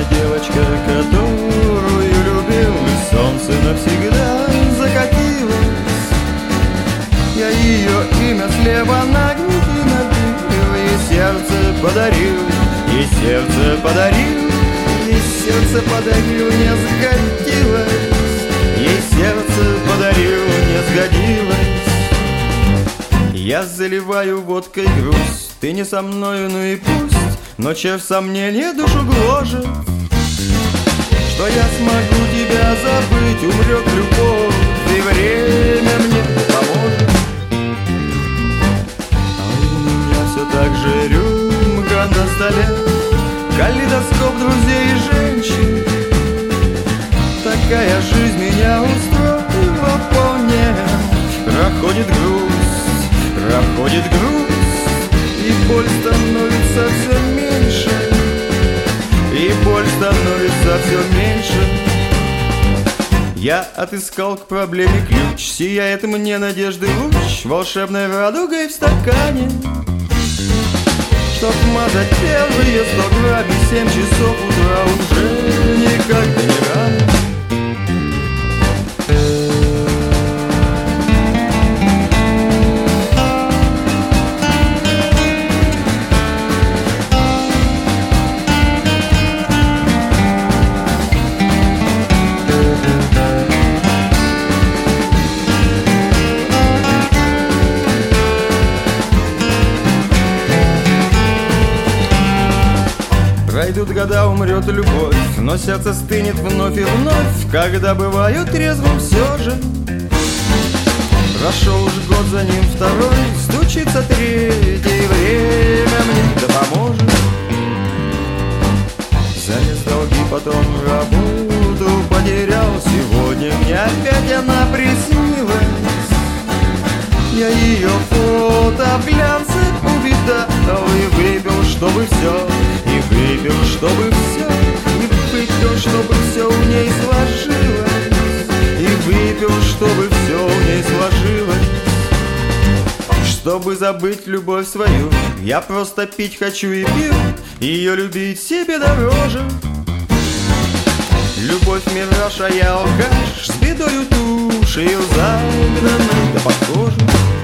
девочка, которую любил, и солнце навсегда закатилось. Я ее имя слева на груди набил, ей сердце подарил, ей сердце подарил, ей сердце подарил, не сгодилось, ей сердце подарил, не сгодилось. Я заливаю водкой грусть, ты не со мною, ну и пусть, но червь сомнения душу гложет, что я смогу тебя забыть, умрет любовь, и время мне поможет. А у меня все так же рюмка на столе, калейдоскоп друзей и женщин. Такая жизнь меня устроила вполне. Проходит грусть, проходит грусть, и боль становится все меньше, и боль становится все меньше. Я отыскал к проблеме ключ, сияет мне надежды луч, волшебной радугой в стакане. Чтоб мазать первые 100 грамм, и 7 часов утра уже никак не рано. Пройдут года, умрет любовь, но сердце стынет вновь и вновь, когда бываю трезвым все же. Прошел уж год, за ним второй, стучится третий, время мне да поможет. Залез в долги, потом работу потерял, сегодня мне опять она приснилась. Я ее фото в глянце увидал и выпил, чтобы все, и выпил, чтобы все, и выпил, чтобы все у ней сложилось, и выпил, чтобы все у ней сложилось. Чтобы забыть любовь свою, я просто пить хочу и пил, ее любить себе дороже. Любовь мираж, а я алкаш, с бедою душею загнанной, да похоже.